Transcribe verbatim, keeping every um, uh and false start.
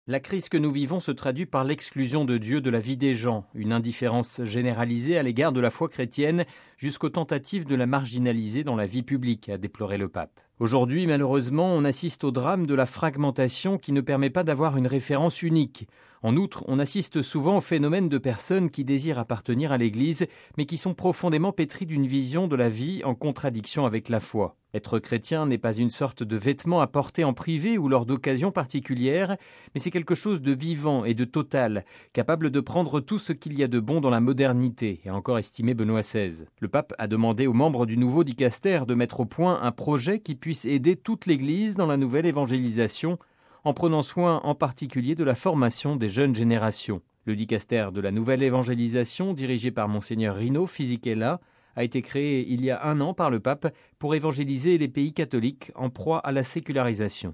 La crise que nous vivons se traduit par l'exclusion de Dieu de la vie des gens, une indifférence généralisée à l'égard de la foi chrétienne, jusqu'aux tentatives de la marginaliser dans la vie publique, a déploré le pape. Aujourd'hui, malheureusement, on assiste au drame de la fragmentation qui ne permet pas d'avoir une référence unique. En outre, on assiste souvent au phénomène de personnes qui désirent appartenir à l'Église, mais qui sont profondément pétries d'une vision de la vie en contradiction avec la foi. Être chrétien n'est pas une sorte de vêtement à porter en privé ou lors d'occasions particulières, mais c'est quelque chose de vivant et de total, capable de prendre tout ce qu'il y a de bon dans la modernité, a encore estimé Benoît seize. Le pape a demandé aux membres du nouveau dicaster de mettre au point un projet qui puisse aider toute l'Église dans la nouvelle évangélisation, en prenant soin en particulier de la formation des jeunes générations. Le dicaster de la nouvelle évangélisation, dirigé par Monseigneur Rino Fisichella, a été créé il y a un an par le pape pour évangéliser les pays catholiques en proie à la sécularisation.